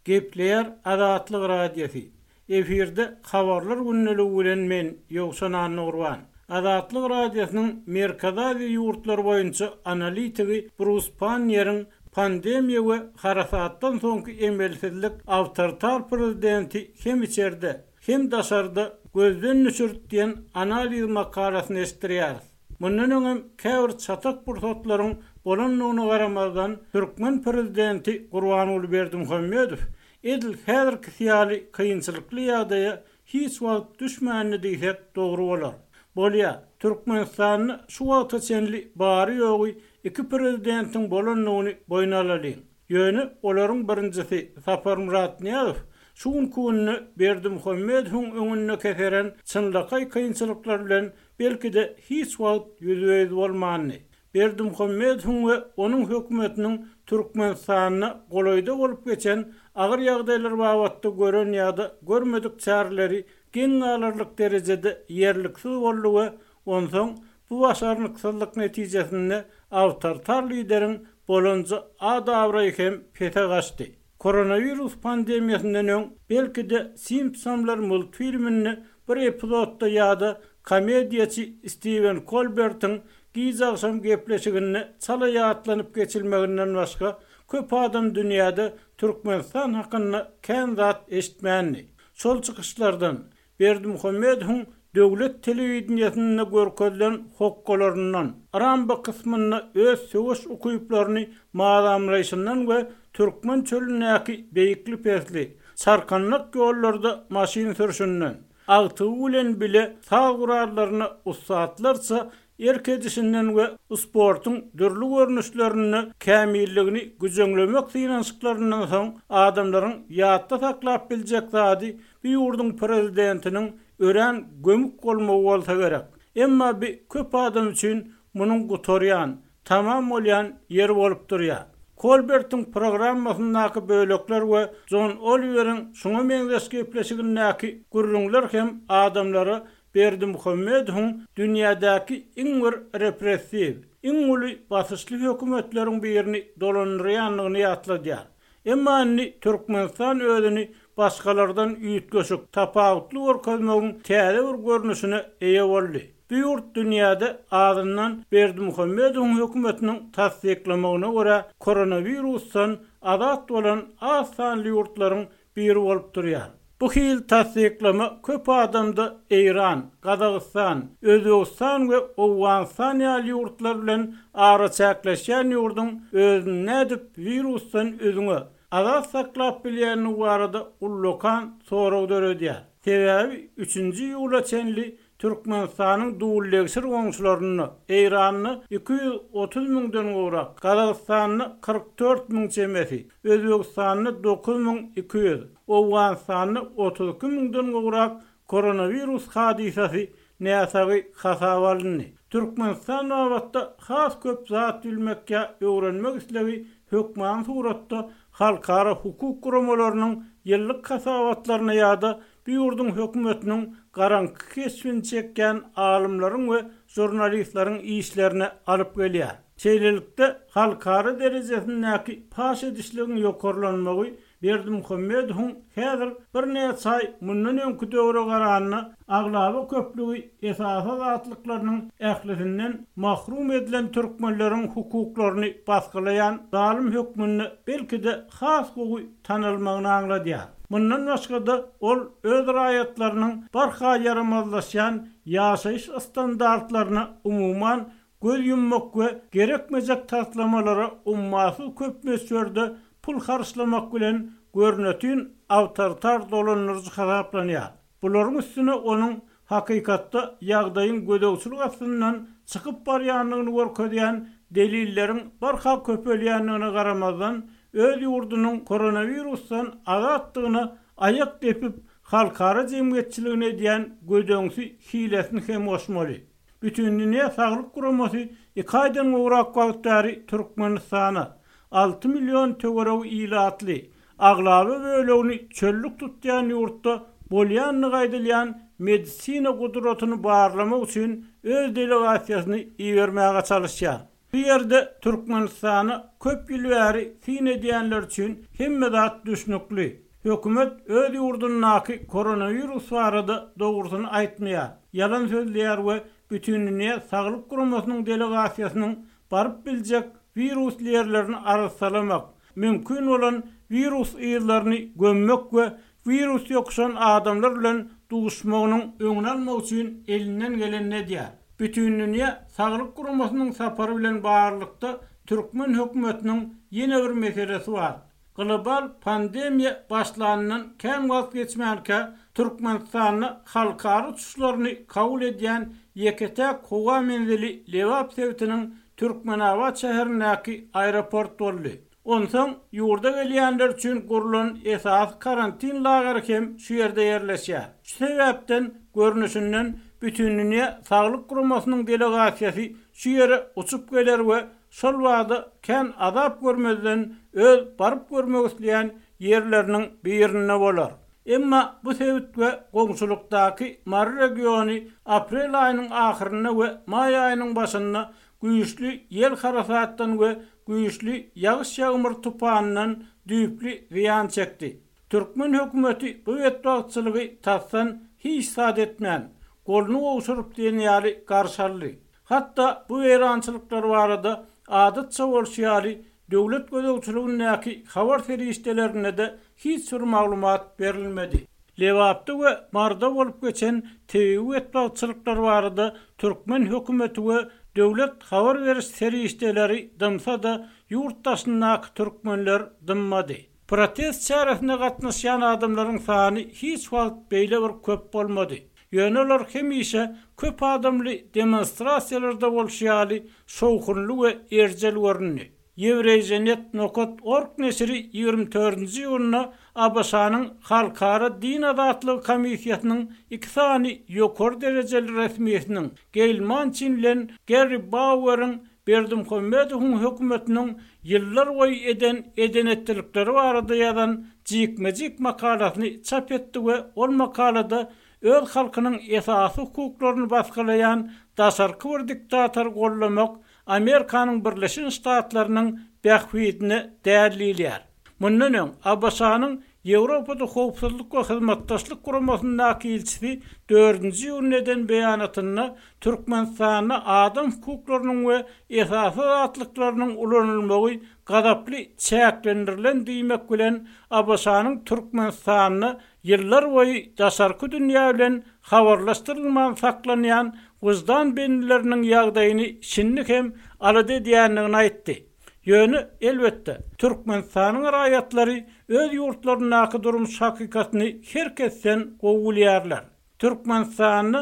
Gepleyer Azatlyk radiosi. Efirde habarlar günneli bilen men Ýogsan Nurwan. Azatlyk radiosynyň Merkezi ýurtlar boýunça analitigi Bruce Pannier'in pandemiýa we harasatdan soňky emelsizlik awtoritar prezidenti hem içerde hem daşarda gözden düşürtdiýen analiz makalasyny estirýär. Mundan öňem käbir çatak pursatlaryň bolanlygyna garamazdan Türkmen prezidenti Gurbanuly Berdimuhammedow edil häzirki syýaly kynçylykly ýagdaýa hiç wagt düşmänini diýsek dogry bolar. Bolýa Türkmenistanyny şu wagta çenli bary ýogy iki prezidentiň bolanlygyny boýna alaly. Ýöne olaryň birincisi Sapar Murat Niýazow şu günni Berdimuhammedowyň öňüne keseren çynlykay kynçylyklar bilen belki de hiç wagt ýüzüýüz bolmany. Berdimuhammedowyň we onuň hökümetiniň Türkmenistanyna golaýda bolup geçen agyr ýagdaýlar babatda gören ýa-da görmedik çäreleri geň alarlyk derejede ýerliksiz boldy we onsoň bu başarnyksyzlyk netijesinde awtoritar lideriň bolonja adawry hem pete gaçdy. Koronavirus pandemiýasyndan öň belki de Simpsonlar multfilmini bir epizodda ýa-da komediýaçy Stephen Colbert'in gizagsam gepleşigini çala ýatlanyp geçilmeginden başga köp adam dünýäde Türkmenistan hakyna kän zat eşitmänli. Şol çykyşlardan Berdimuhammedowyň döwlet telewizionyny görkezlen hokkolarynyň aramba kysmyny öz söwüş okuýuplaryny maýamlaýşyndan we Türkmen çölündäki beýikli persli sarkanlyk ýollarda maşyn sürüşinden agtygy bilen bile sağ gurarlaryny ussatlarsa erkedisinden we sportyň dürli görnüşlerini kämilligini güjeňlemek synançyklarynyň soň adamlaryň ýatda saklap biljek zady bir ýurduň prezidentiniň ören gömük bolmagy bolsa gerek. Emma bir köp adam üçin munyň gutorýan, tamam bolýan ýer bolup durýar. Colbert'in programmasyndaky bölekler we John Oliver'in şoňa meňzeş gepleşigindäki gürrüňler hem adamlary Berdimuhammedowyň dünýädäki iň bir repressiv, iň uly basyşly hökümetleriň birini dolandyrýanlygyny ýatladýar. Emma Türkmenistan özüni başgalardan üýtgeşik tapawutly görkezmegiň täze bir görnüşine eýe boldy. Bu ýurt dünýäde adından Berdimuhammedowyň hökümetiniň tasdiklamagyna görä koronavirusdan azat bolan az sanly ýurtlaryň biri bolup durýar. Bu hil tasdiklama köp adamda İran, Kazakistan, Özbekistan we Awganistan ýaly ýurtlar bilen ara çäkleşýän ýurdun özüni nädip virusdan özüňe azat saklap bilýäni barada ullokan sorag döredýär. Sebäbi 3-nji ýyla çenli Türkmenistanyň duwullegsir goňşularyny Eýranyny 230 000dan gowrak, Kazakstanyny 44 000 çemesi, Özbekistanyny 9200, Awganistanyny 32 000dan gowrak koronavirus hadisasy näsagy hasabalny. Türkmenistan wagtda has köp zat bilmekkä öwrenmek islegi hökman suratda halkara hukuk gurumalarynyň ýyllyk hasabatlaryna ýa-da bir ýurdun hökümetiniň garanky kesbini çekýän alymlaryň we jurnalistlaryň işlerine alyp gelýär. Çeýlelikde halkara derejesindäki paş edişligiň ýokarlanmagy Berdimuhammedowyň häzir bir näçe ay mundan öňkü döwre garanyny aglaby köplügi esasy zatlyklarynyň ählisinden mahrum edilen türkmenleriň hukuklaryny basgylayan zalim hökmüni belki de has gowy tanylmagyny aňladýar. Bundan başga da ol öz raýatlarynyň barha yaramazlaşan ýaşaýyş standartlaryna umuman göz yummak we gerekmejek taslamalara ummasy köp mesjerde pul harçlamak bilen görnetýän awtoritar dolanyrjy hasaplanýar. Bularyň üstüne onuň hakykatda ýagdaýyň gödöwçilik aslyndan çykyp barýanlygyny görkezýän delillerin barha köpelýänligine garamazdan öz ýurdunyň koronavirusdan azatdygyny aýak depip halkara jemgyýetçiligine diýen gödöňsi hilesini hem oşmaly. Bütün dünýä saglyk guramasy 2 aýdan gowrak wagtary Türkmenistana 6 milyon töwereg ilatly aglaby bölegini çöllük tutýan ýurtda bolýanlygy aýdylýan medisina gudratyny barlamak üçin öz delegasiýasyny iýermäge çalışýar. Bu yerde Türkmenistan'ı köp ýyl bäri sine diýenler üçin hemme zat düşnükli. Hökümet öz ýurdundaky koronavirus barada dogrusyny aýtmaýar. Yalan sözleýär we bütünlüğe Saglyk Guramasynyň delegasiýasynyň baryp biljek virus ýerlerini arasalamak, mümkin olan virus ýyllaryny gömmek we virus ýokşan adamlar bilen duşmagynyň öňüni almak üçin elinden gelen edýär. Bütünlüğe Saglyk Guramasynyň sapary bilen barlykda Türkmen hökümetiniň ýene bir meselesi bar. Global pandemiýa başlanandan kän wagt geçmänkä Türkmenistanyň halkary tuşlaryny kabul edýän ýeketek howa menzili Lewap Sewtiniň Türkmenawat şäherindäki aeroport boldy. Onsoň ýurda gelýänler üçin gurulan esas karantin lagary hem şu ýerde ýerleşýär. Şu sebäpden görnüşinden bütünlüğe Saglyk Guramasynyň delegasiýasy şu ýere uçup geler we şol wagda kän azap görmezden öz baryp görmek isleýän ýerleriniň birine bolar. Emma bu sebäpde goňşulukdaky Mar regiony aprel aýynyň ahyryna we may aýynyň başyna güýçli ýel harasatdan we güýçli ýagyş ýağmur tupanyndan düýpli ziýan çekdi. Türkmen hökümeti bu etwagçylygy tassan hiç sad etmän, golunu oşurup diýenýäri garşarly. Hatda bu eýrançylyklar barada adatça bolşýary döwlet gözegçiligindäki habar ferişdelerine de hiç bir maglumat berilmedi. Lewapda we Marda bolup geçen TV etwagçylyklar barada Türkmen hökümeti we döwlet habar beriş ferişdeleri dymsa da ýurtdaşyndaky türkmenler dymmady. Protest çäresinde gatnaşan adamlaryň sany hiç wagt beýle bir köp bolmady. Ýöneler hemişe köp adamly demonstrasiýalarda bolşýaly, şowkunly we erjel görünýär. Еврейжеnet.org nesiri 24-nji ýylyna Abaşanyň Halkara Din Azatlygy Komissiýasynyň iki sany ýokary derejeli resmiýetiniň Geylman Çinlen Gary Bauer'ın Berdimuhammedowyň hökümetiniň ýyllar boýy edenetlikleri barada ýazan jikmejik makalasyny çap etdi we ol makalada öz halkynyň esasy hukuklaryny baskalayan daşarky bir diktator gollamak Amerikanyň Birleşik Ştatlarynyň bähwidini däliler. Mundan öň Abaşanyň Ýewropada howpsuzlyk we hyzmatdaşlyk guramasyndaky ilçisi 4-nji ýyldan beýanatyna Türkmenistanyň adam hukuklarynyň we esasy azatlyklarynyň ulanylmagy gadaply çäklendirilen diýmek bilen Abaşanyň Türkmenistanyny ýyllar boýy daşarky dünýä bilen habarlaşdyrylman saklanýan wyzdan benleriniň ýagdaýyny şinlik hem alady diýenligini aýtdy. Ýöne elbetde Türkmenistanyň raýatlary öz ýurtlarynaky durmuş hakikatyny herkesten gowulýarlar. Türkmenistanyny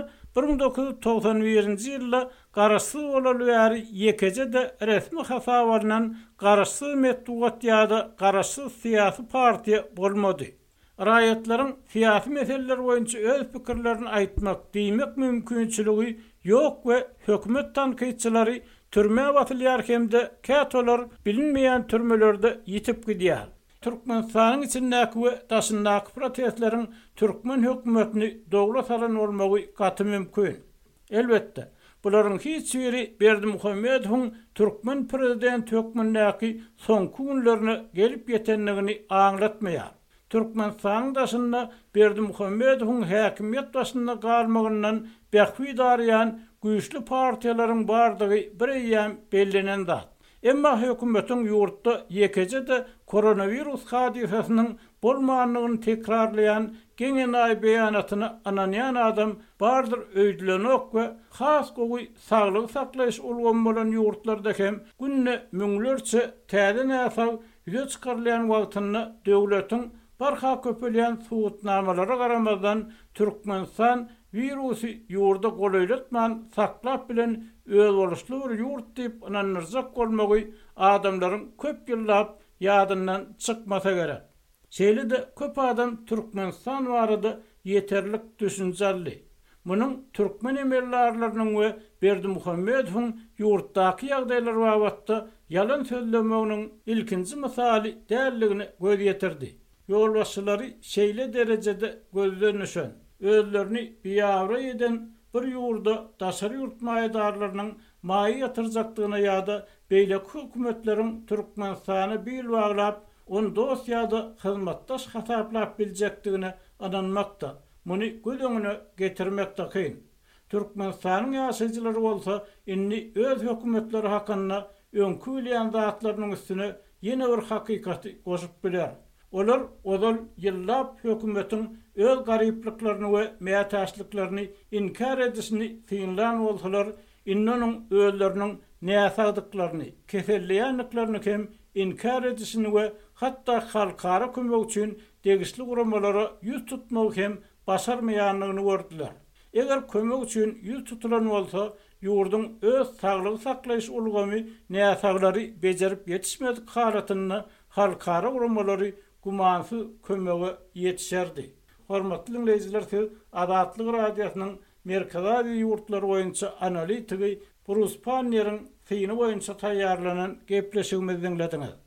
1991-nji ýylda garaşsyz bolan bäri ýekece de resmi hasabaryndan garaşsyz metbuat ýa-da garaşsyz syýasy partiýa bolmady. Raýatlaryň syýasy meseleler boýunça öz pikirlerini aýtmak, diýmek mümkinçiligi ýok we hökümet tanqidçilary türme batylýar hemde kätolar bilinmeýän türmelerde ýitip gidýär. Türkmenistanyň içindäki we daşyndaky protestleriň Türkmen hökümetini dowlat alan bolmagy gaty mümkin. Elbetde bularyň hiç biri Berdimuhammedowyň Türkmen prezident hökümindäki soňky günlerini gelip ýetenligini aňlatmaýar. Türkmenistanyň daşynda Berdimuhammedowyň häkimiýet başynda galmagyndan bähwi darýan güýçli partiýalaryň bardygy bireýem bellenen zat. Emma hökümetiň ýurtda ýekece de koronavirus hadisasynyň bolmanlygyny tekrarlayan geňenay beýanatyny ananýan adam bardyr öýdülenok we has gowy saglyk saklaýyş ulgamy bolan ýurtlarda hem günne müňlerçe täze näsaw ýüze çykarlayan wagtyny döwletiň barha köpelýän suwutnamalara garamazdan Türkmenistan virusy ýurda golaýlatman saklap bilen öz boluşly bir ýurt diýip inanyrjak bolmagy adamlaryň köp ýyllap ýadyndan çykmasa gerek. Şeýle-de köp adam Türkmenistan barada ýeterlik düşünjeli. Munyň türkmen emellarlarynyň we Berdimuhammedowyň ýurtdaky ýagdaýlar babatda ýalan sözlemeginiň ilkinji misaly dälligini göz ýetirdi. Ýolbaşçylary şeýle derejede gözlenişen özlerini biýawra eden bir ýurda daşary ýurt maýdarlarynyň maýy ýatyrjaktygına ýa-da beýleki hökümetleriň Türkmenistany bil baglap, on dost ýa-da hyzmatdaş hasaplap biljekdigine ananmakda. Muny göz öňüne getirmek de kyn. Türkmenistanyň ýaşaýjylary bolsa, inni öz hökümetleri hakkynda öňkü bilýän zatlarynyň üstüne ýene bir hakykaty goşup biler. Olar odal ýyllap hökümetiň öz garyplyklaryny we mätäçliklaryny inkar edişini fiýlan bolsalar, innonyň özleriniň näsagdyklaryny, keselliýänliklaryny hem inkar edişini we hatda halkara kömek üçin degişli guramalara ýüz tutmak hem başarmaýanlygyny gördüler. Eger kömek üçin ýüz tutulan bolsa, ýurdun öz saglygy saklaýyş ulgamy näsaglary bejerip ýetişmedik halatyny halkara guramaları gumansy kömege ýetişerdi. Hormatly dinleýijiler, Azatlyk radiosynyň Merkezi ýurtlary boýunça analitigi Bruce Panner'in fiýini boýunça taýýarlanan gepleşigimizi dinlediňiz.